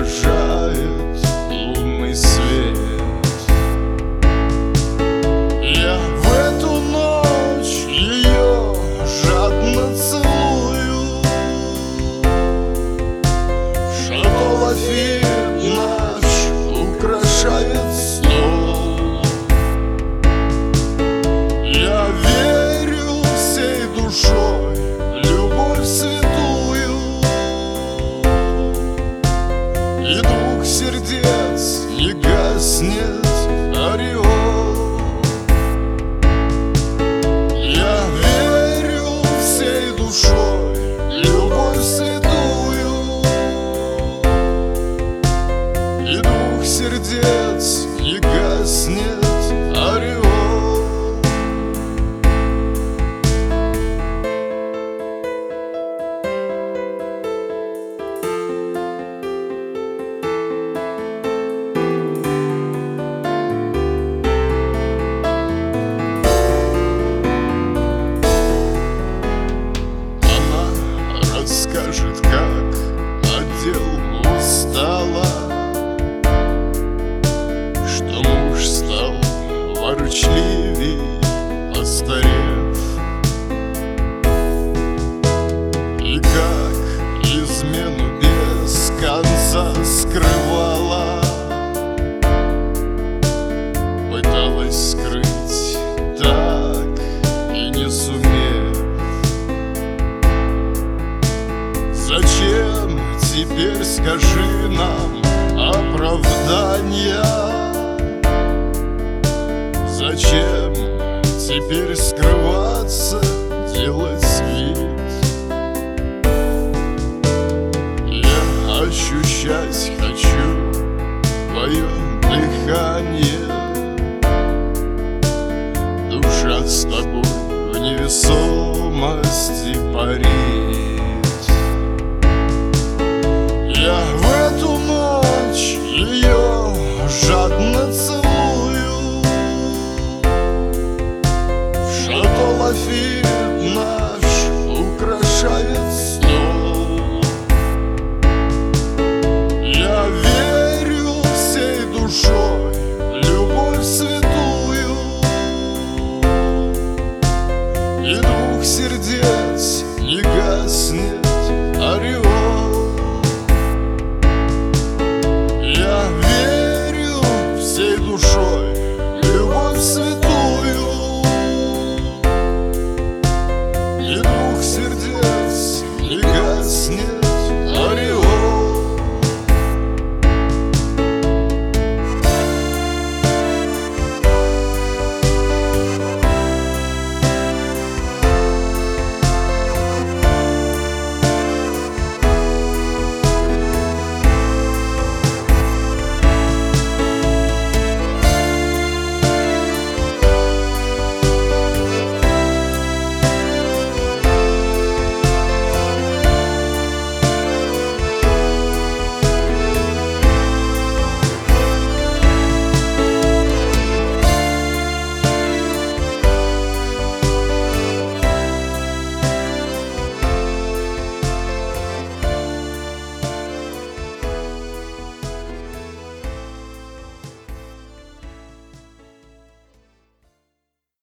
отражает лунный свет. Я в эту ночь ее жадно целую. Шато Лафит наш украшает стол. Я верю всей душой в любовь святую, и двух сердец не гаснет ореол. Я верю всей душой в любовь святую, и двух сердец не гаснет ореол. Скажет, как отдел устала, что муж стал ворчливей, постарев, и как измену без конца скрывала, пыталась скрыть, так и не сумев. Зачем теперь, скажи нам, оправдания? Зачем теперь скрываться, делать вид? Я ощущать хочу твое дыхание.